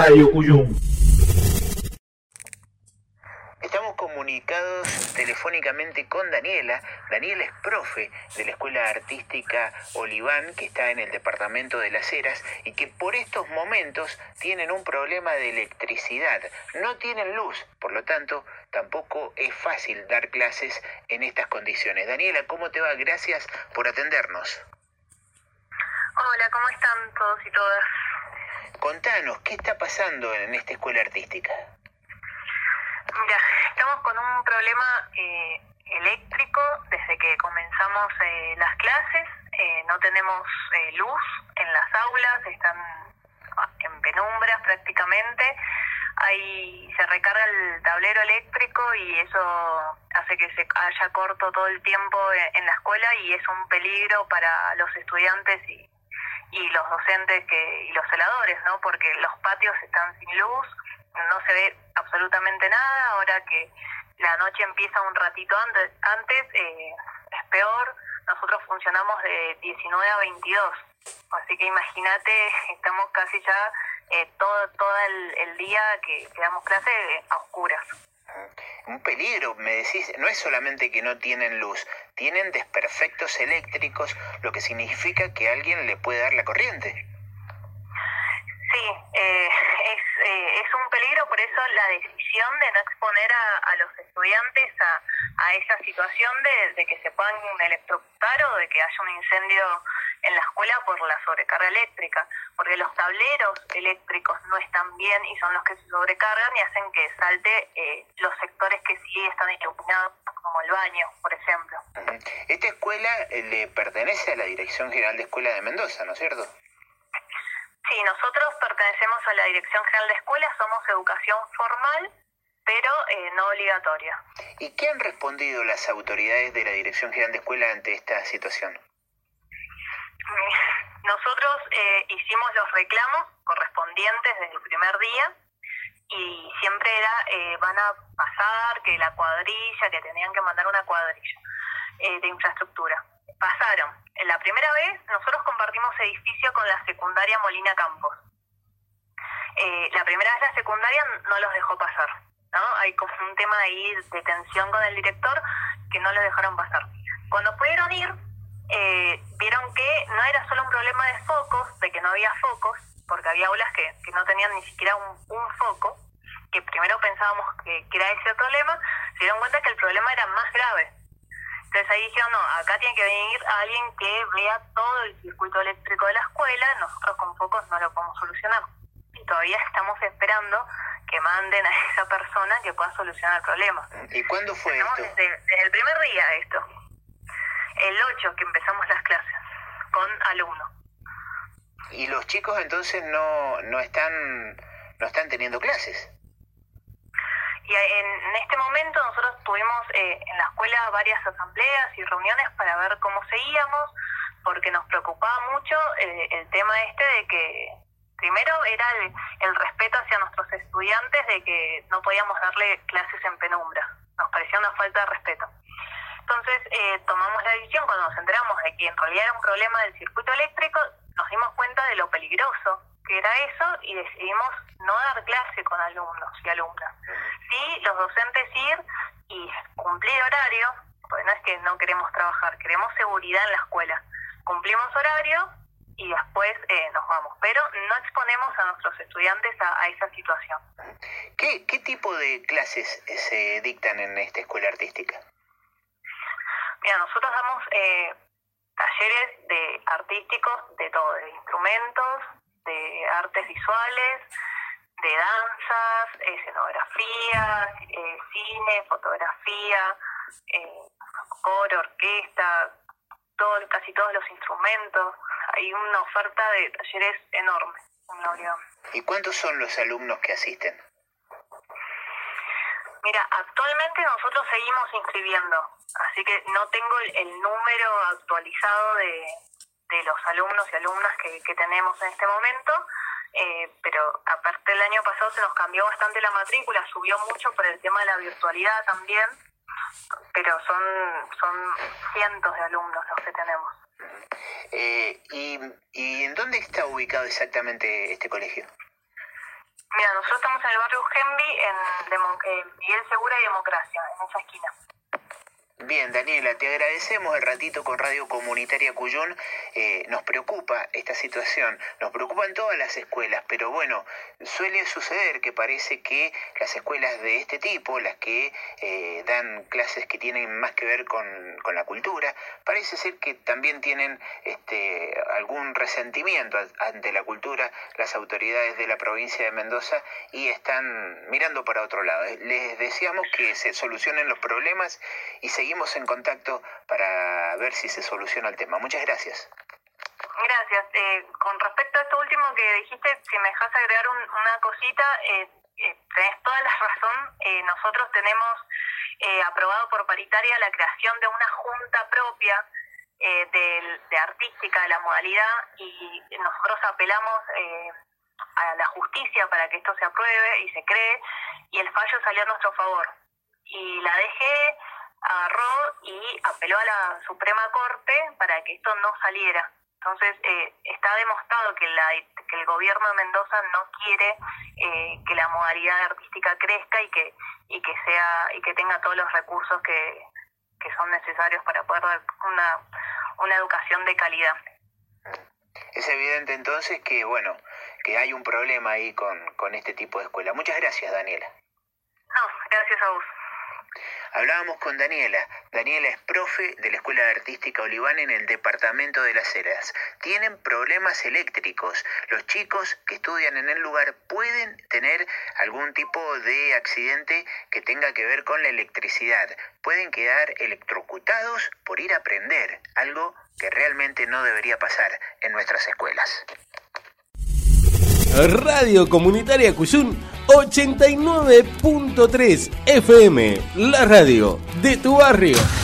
Radio Cuyum. Estamos comunicados telefónicamente con Daniela. Daniela es profe de la Escuela Artística Oliván, que está en el departamento de Las Heras, y que por estos momentos tienen un problema de electricidad. No tienen luz, por lo tanto, tampoco es fácil dar clases en estas condiciones. Daniela, ¿cómo te va? Gracias por atendernos. Hola, ¿cómo están todos y todas? Contanos, ¿qué está pasando en esta escuela artística? Mira, estamos con un problema eléctrico desde que comenzamos las clases. No tenemos luz en las aulas, están en penumbras prácticamente. Ahí se recarga el tablero eléctrico y eso hace que se haya corto todo el tiempo en la escuela y es un peligro para los estudiantes y los docentes y los celadores, ¿no? Porque los patios están sin luz, no se ve absolutamente nada. Ahora que la noche empieza un ratito antes es peor. Nosotros funcionamos de 19 a 22, así que imagínate, estamos casi ya todo el día que damos clase a oscuras. Un peligro, me decís, no es solamente que no tienen luz, tienen desperfectos eléctricos, lo que significa que alguien le puede dar la corriente. Sí, es un peligro, por eso la decisión de no exponer a los estudiantes a esa situación de que se puedan electrocutar o de que haya un incendio en la escuela por la sobrecarga eléctrica, porque los tableros eléctricos no están bien y son los que se sobrecargan y hacen que salte los sectores que sí están iluminados, como el baño, por ejemplo. Esta escuela le pertenece a la Dirección General de Escuela de Mendoza, ¿no es cierto? Sí, nosotros pertenecemos a la Dirección General de Escuelas, somos educación formal, pero no obligatoria. ¿Y qué han respondido las autoridades de la Dirección General de Escuela ante esta situación? Nosotros hicimos los reclamos correspondientes desde el primer día y siempre era van a pasar, que la cuadrilla, que tenían que mandar una cuadrilla de infraestructura. Pasaron. La primera vez nosotros compartimos edificio con la secundaria Molina Campos. La primera vez la secundaria no los dejó pasar, ¿no? Hay como un tema ahí de tensión con el director que no los dejaron pasar. Cuando pudieron ir, vieron que no era solo un problema de focos, de que no había focos, porque había aulas que no tenían ni siquiera un foco, que primero pensábamos que era ese el problema, se dieron cuenta que el problema era más grave. Entonces ahí dijeron, no, acá tiene que venir alguien que vea todo el circuito eléctrico de la escuela, nosotros con focos no lo podemos solucionar. Y todavía estamos esperando que manden a esa persona que pueda solucionar el problema. ¿Y cuándo fue esto? Desde el primer día esto. El 8 que empezamos las clases, con alumnos. ¿Y los chicos entonces no están teniendo clases? Y en este momento nosotros tuvimos en la escuela varias asambleas y reuniones para ver cómo seguíamos, porque nos preocupaba mucho el tema de que primero era el respeto hacia nuestros estudiantes, de que no podíamos darle clases en penumbra. Nos parecía una falta de respeto. Entonces tomamos la decisión, cuando nos enteramos de que en realidad era un problema del circuito eléctrico, nos dimos cuenta de lo peligroso que era eso y decidimos no dar clase con alumnos y alumnas. Sí, los docentes ir y cumplir horario, porque no es que no queremos trabajar, queremos seguridad en la escuela. Cumplimos horario y después nos vamos, pero no exponemos a nuestros estudiantes a esa situación. ¿Qué tipo de clases se dictan en esta escuela artística? Mira, nosotros damos talleres de artísticos de todo, de instrumentos, de artes visuales, de danzas, escenografía, cine, fotografía, coro, orquesta, casi todos los instrumentos. Hay una oferta de talleres enorme en la unidad. ¿Y cuántos son los alumnos que asisten? Mira, actualmente nosotros seguimos inscribiendo, así que no tengo el número actualizado de los alumnos y alumnas que tenemos en este momento, pero aparte del año pasado se nos cambió bastante la matrícula, subió mucho por el tema de la virtualidad también, pero son cientos de alumnos los que tenemos. ¿Y en dónde está ubicado exactamente este colegio? Mira, nosotros estamos en el barrio Gembi, en Miguel Segura y Democracia, en esa esquina. Bien, Daniela, te agradecemos el ratito con Radio Comunitaria Cuyún. Nos preocupa esta situación, nos preocupan todas las escuelas, pero bueno, suele suceder que parece que las escuelas de este tipo, las que dan clases que tienen más que ver con la cultura, parece ser que también tienen algún resentimiento ante la cultura las autoridades de la provincia de Mendoza y están mirando para otro lado. Les deseamos que se solucionen los problemas y seguimos en contacto para ver si se soluciona el tema. Muchas gracias. Gracias. Con respecto a esto último que dijiste, si me dejas agregar una cosita, tenés toda la razón. Nosotros tenemos aprobado por paritaria la creación de una junta propia de artística de la modalidad y nosotros apelamos a la justicia para que esto se apruebe y se cree, y el fallo salió a nuestro favor. Y la DG agarró y apeló a la Suprema Corte para que esto no saliera. Entonces está demostrado que el gobierno de Mendoza no quiere que la modalidad artística crezca y que tenga todos los recursos que son necesarios para poder dar una educación de calidad. Es evidente entonces que que hay un problema ahí con este tipo de escuela. Muchas gracias, Daniela. No, gracias a vos. Hablábamos con Daniela. Daniela es profe de la Escuela Artística Oliván en el departamento de Las Heras. Tienen problemas eléctricos. Los chicos que estudian en el lugar pueden tener algún tipo de accidente que tenga que ver con la electricidad. Pueden quedar electrocutados por ir a aprender, algo que realmente no debería pasar en nuestras escuelas. Radio Comunitaria Cuyún 89.3 FM, la radio de tu barrio.